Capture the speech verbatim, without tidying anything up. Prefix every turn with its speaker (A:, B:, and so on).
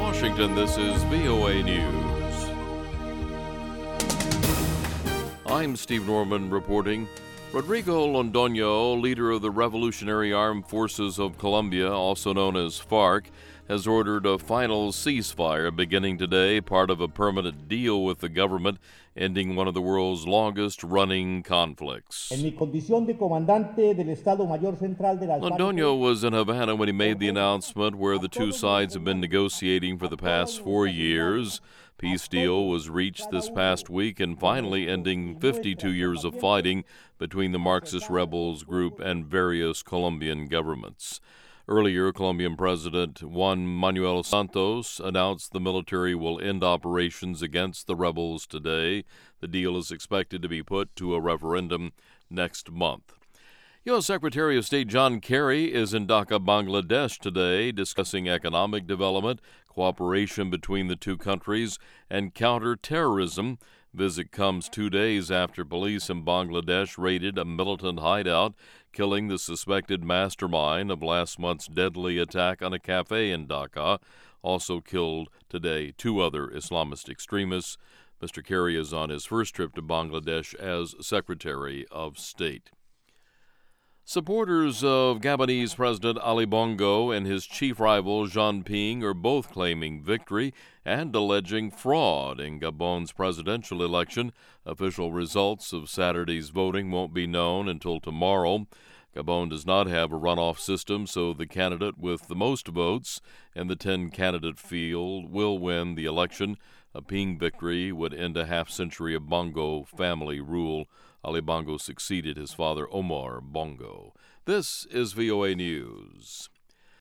A: Washington, this is V O A News. I'm Steve Norman reporting. Rodrigo Londoño, leader of the Revolutionary Armed Forces of Colombia, also known as FARC, has ordered a final ceasefire beginning today, part of a permanent deal with the government, ending one of the world's longest-running conflicts.
B: En mi condición de comandante del Estado Mayor Central de las
A: Londoño was in Havana when he made the announcement, where the two sides have been negotiating for the past four years. Peace deal was reached this past week and finally ending fifty-two years of fighting between the Marxist rebels group and various Colombian governments. Earlier, Colombian President Juan Manuel Santos announced the military will end operations against the rebels today. The deal is expected to be put to a referendum next month. U S. Secretary of State John Kerry is in Dhaka, Bangladesh today, discussing economic development, cooperation between the two countries, and counterterrorism. Visit comes two days after police in Bangladesh raided a militant hideout, killing the suspected mastermind of last month's deadly attack on a cafe in Dhaka. Also killed today two other Islamist extremists. Mister Kerry is on his first trip to Bangladesh as Secretary of State. Supporters of Gabonese President Ali Bongo and his chief rival Jean Ping are both claiming victory and alleging fraud in Gabon's presidential election. Official results of Saturday's voting won't be known until tomorrow. Gabon does not have a runoff system, so the candidate with the most votes in the ten-candidate field will win the election. A Ping victory would end a half-century of Bongo family rule. Ali Bongo succeeded his father Omar Bongo. This is V O A News.